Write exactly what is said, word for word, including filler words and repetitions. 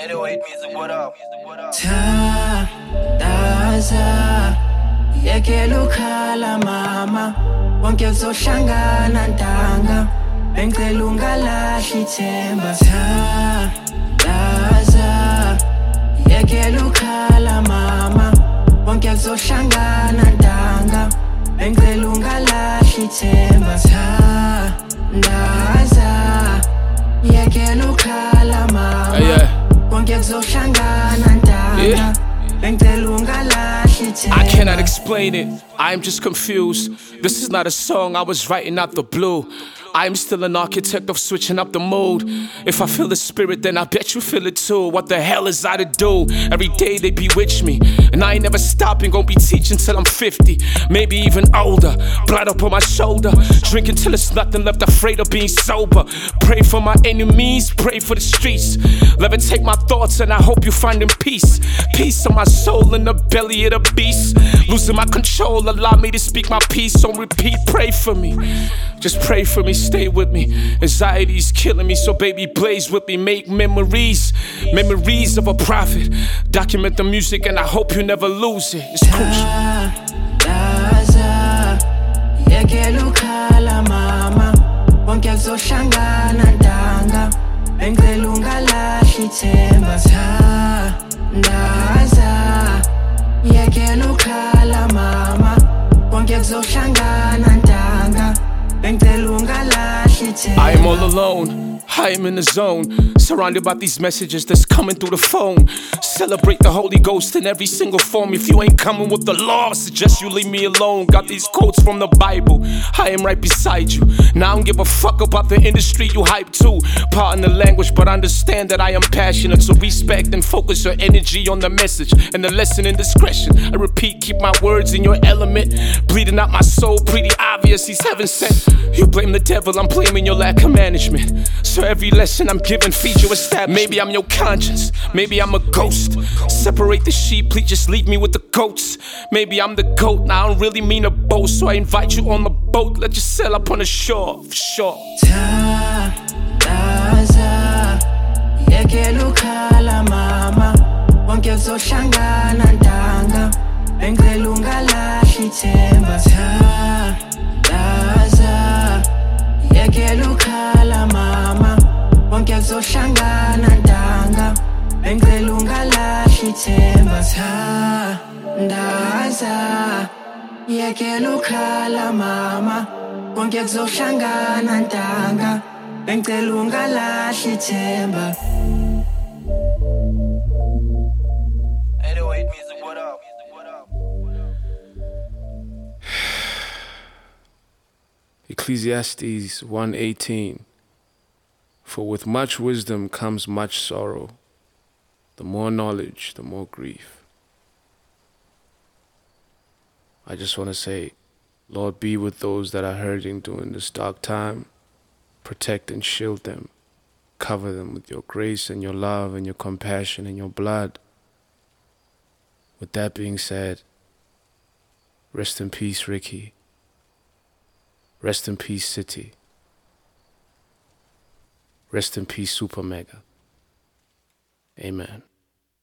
eight oh eight music, what up? Thandaza yekela ukhala mama wonke kuzohlangana ntanga bengicela ungalahli ithemba Thandaza yekela ukhala mama wonke kuzohlangana ntanga bengicela ungalahli ithemba Thandaza yekela ukhala mama Hey, yeah. wonke kuzohlangana ntanga Yeah. bengicela ungalahli ithemba I cannot explain it, I'm just confused. This is not a song I was writing out the blue. I'm still an architect of switching up the mood. If I feel the spirit, then I bet you feel it too. What the hell is I to do? Every day they bewitch me, and I ain't never stopping, gon' be teaching till I'm fifty, maybe even older. Blood up on my shoulder, drinking till it's nothing left, afraid of being sober. Pray for my enemies, pray for the streets. Levitate my thoughts and I hope you find in peace. Peace on my soul in the belly of the beast. Losing my control, allow me to speak my peace on repeat. Pray for me, just pray for me, stay with me. Anxiety's killing me, so baby blaze with me. Make memories, memories of a prophet. Document the music and I hope you never lose it. It's crucial. Thandaza yekela ukhala mama wonke kuzohlangana ntanga bengicela ungalahli ithemba Thandaza yekela ukhala mama wonke kuzohlangana ntanga bengicela ungalahli ithemba I am all alone, I am in the zone, surrounded by these messages that's coming through the phone. Celebrate the Holy Ghost in every single form. If you ain't coming with the law, suggest you leave me alone. Got these quotes from the Bible, I am right beside you. Now I don't give a fuck about the industry you hype to. Pardon the language, but understand that I am passionate. So respect and focus your energy on the message and the lesson in discretion. I repeat, keep my words in your element. Bleeding out my soul, pretty obvious, he's heaven sent. You blame the devil, I'm blaming your lack of management. So every lesson I'm giving feeds you established. Maybe I'm your conscience, maybe I'm a ghost. Separate the sheep, please just leave me with the goats. Maybe I'm the goat, now I don't really mean a boast. So I invite you on the boat, let you sail up on the shore, for sure. Thandaza yekela ukhala mama wonke kuzohlangana ntanga bengicela ungalahli ithemba Thandaza yekela ukhala mama wonke kuzohlangana ntanga bengicela ungalahli ithemba Thandaza yekela ukhala mama wonke kuzohlangana ntanga bengicela ungalahli ithemba eight oh eight music, what up? Ecclesiastes one eighteen. For with much wisdom comes much sorrow. The more knowledge, the more grief. I just want to say, Lord, be with those that are hurting during this dark time. Protect and shield them. Cover them with your grace and your love and your compassion and your blood. With that being said, rest in peace, Ricky. Rest in peace, City. Rest in peace, Super Mega. Amen.